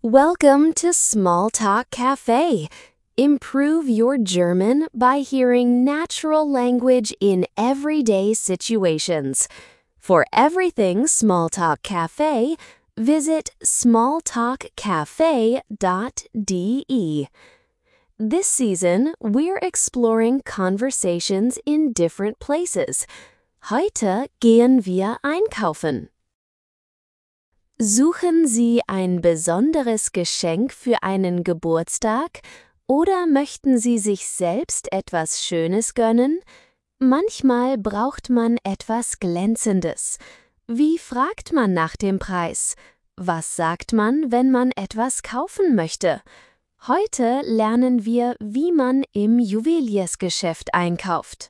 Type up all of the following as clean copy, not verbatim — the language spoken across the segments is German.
Welcome to Small Talk Cafe. Improve your German by hearing natural language in everyday situations. For everything Small Talk Cafe, visit smalltalkcafe.de. This season, we're exploring conversations in different places. Heute gehen wir einkaufen. Suchen Sie ein besonderes Geschenk für einen Geburtstag oder möchten Sie sich selbst etwas Schönes gönnen? Manchmal braucht man etwas Glänzendes. Wie fragt man nach dem Preis? Was sagt man, wenn man etwas kaufen möchte? Heute lernen wir, wie man im Juweliersgeschäft einkauft.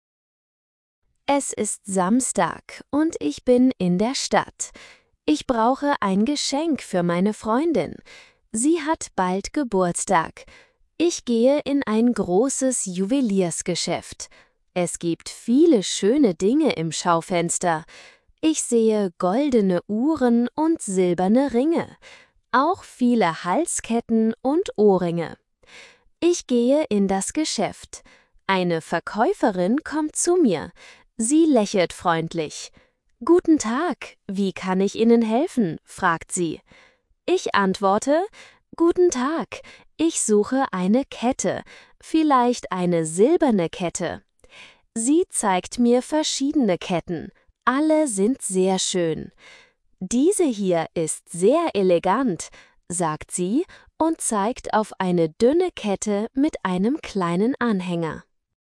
Es ist Samstag und ich bin in der Stadt. Ich brauche ein Geschenk für meine Freundin. Sie hat bald Geburtstag. Ich gehe in ein großes Juweliersgeschäft. Es gibt viele schöne Dinge im Schaufenster. Ich sehe goldene Uhren und silberne Ringe. Auch viele Halsketten und Ohrringe. Ich gehe in das Geschäft. Eine Verkäuferin kommt zu mir. Sie lächelt freundlich. »Guten Tag, wie kann ich Ihnen helfen?« fragt sie. Ich antworte, »Guten Tag, ich suche eine Kette, vielleicht eine silberne Kette.« Sie zeigt mir verschiedene Ketten, alle sind sehr schön. »Diese hier ist sehr elegant«, sagt sie und zeigt auf eine dünne Kette mit einem kleinen Anhänger.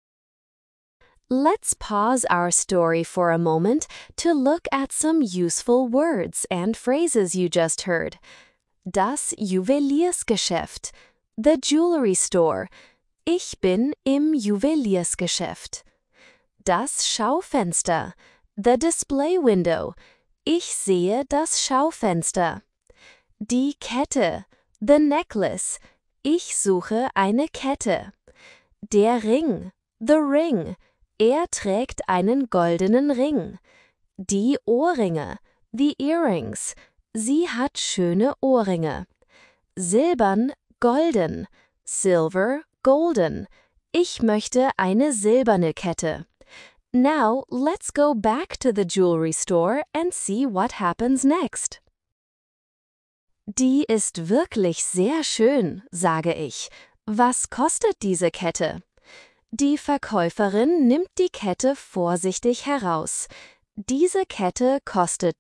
Let's pause our story for a moment to look at some useful words and phrases you just heard. Das Juweliersgeschäft, the jewelry store. Ich bin im Juweliersgeschäft. Das Schaufenster, the display window. Ich sehe das Schaufenster. Die Kette, the necklace. Ich suche eine Kette. Der Ring, the ring. Er trägt einen goldenen Ring. Die Ohrringe, the earrings. Sie hat schöne Ohrringe. Silbern, golden. Silver, golden. Ich möchte eine silberne Kette. Now, let's go back to the jewelry store and see what happens next. Die ist wirklich sehr schön, sage ich. Was kostet diese Kette? Die Verkäuferin nimmt die Kette vorsichtig heraus. Diese Kette kostet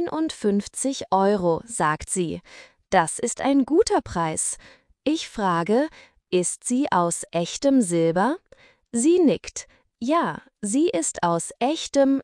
59 €, sagt sie. Das ist ein guter Preis. Ich frage, ist sie aus echtem Silber? Sie nickt. Ja, sie ist aus echtem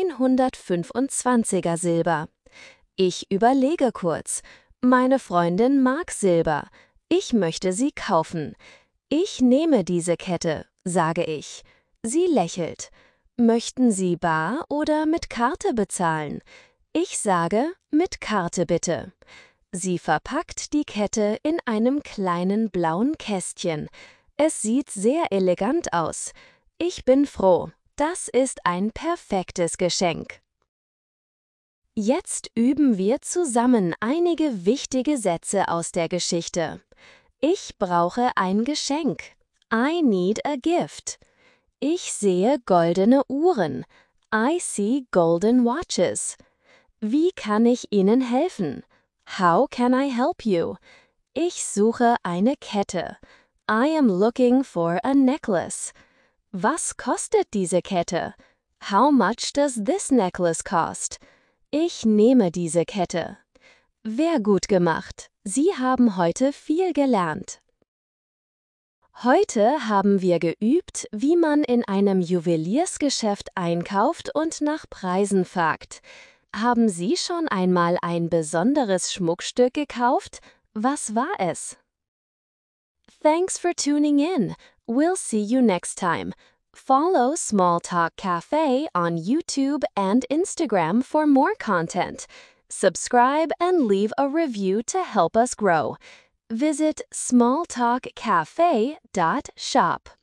925er Silber. Ich überlege kurz. Meine Freundin mag Silber. Ich möchte sie kaufen. Ich nehme diese Kette, sage ich. Sie lächelt. Möchten Sie bar oder mit Karte bezahlen? Ich sage, mit Karte bitte. Sie verpackt die Kette in einem kleinen blauen Kästchen. Es sieht sehr elegant aus. Ich bin froh. Das ist ein perfektes Geschenk. Jetzt üben wir zusammen einige wichtige Sätze aus der Geschichte. Ich brauche ein Geschenk. I need a gift. Ich sehe goldene Uhren. I see golden watches. Wie kann ich Ihnen helfen? How can I help you? Ich suche eine Kette. I am looking for a necklace. Was kostet diese Kette? How much does this necklace cost? Ich nehme diese Kette. Sehr gut gemacht. Sie haben heute viel gelernt. Heute haben wir geübt, wie man in einem Juweliersgeschäft einkauft und nach Preisen fragt. Haben Sie schon einmal ein besonderes Schmuckstück gekauft? Was war es? Thanks for tuning in. We'll see you next time. Follow Small Talk Cafe on YouTube and Instagram for more content. Subscribe and leave a review to help us grow. Visit smalltalkcafe.shop.